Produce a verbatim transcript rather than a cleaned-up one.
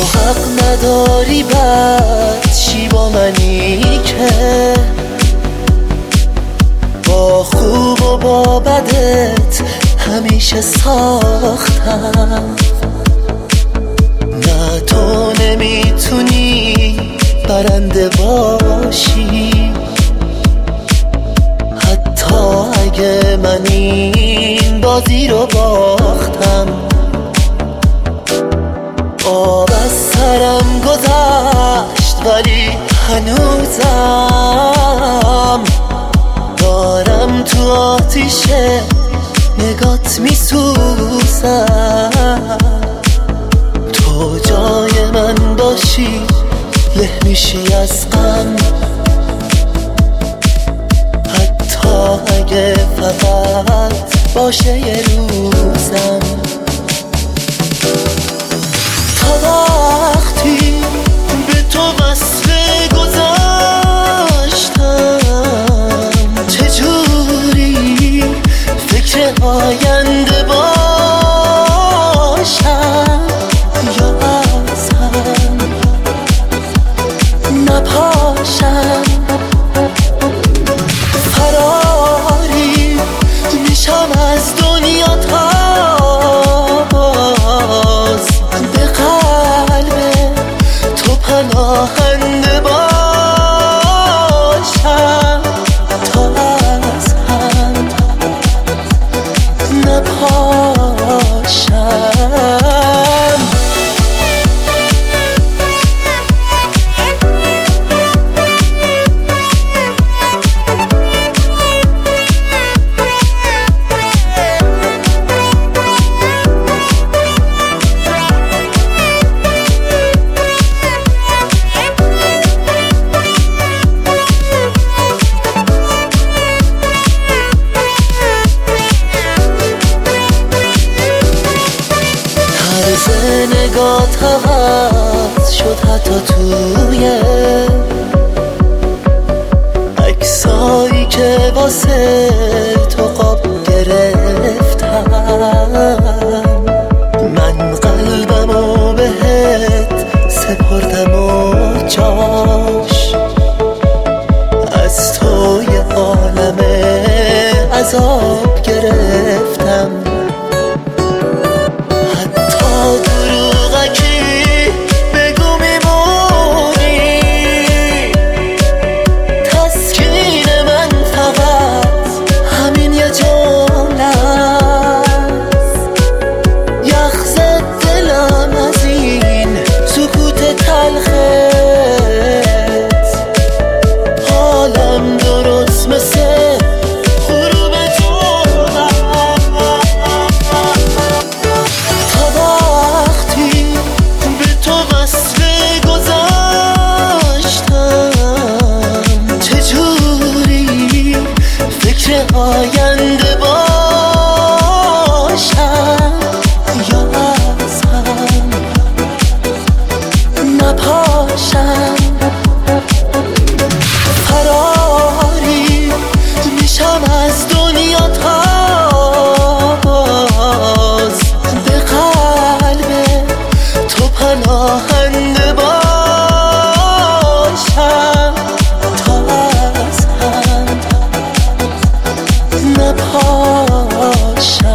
حق نداری بد چی با منی که با خوب و با بدت همیشه ساختم. نه تو نمیتونی برنده باشی حتی اگه من این بازی رو باختم. آب از سرم گذشت ولی هنوزم دارم تو آتیش نگات میسوزم. تو جای من باشی له میشی از غم حتی اگه فقط باشه یه روزم. تا وقتی به تو وصل گذاشتم چجوری فکر آینده باشم یا از هم نپاشم. فراری میشم از دنیا تا باز به قلب تو پناهنده باشم تا از هم نپاشم. نگات عوض شد حتی توی عکسایی که واسه تو قاب گرفتم. من قلبمو بهت سپردم و جاش از تو یه عالم عذاب گرفتم. آینده باشم یا از هم نپاشم. فراری میشم از دنیا تا باز به قلب تو پناهنده باشم تا از هم نپاشم.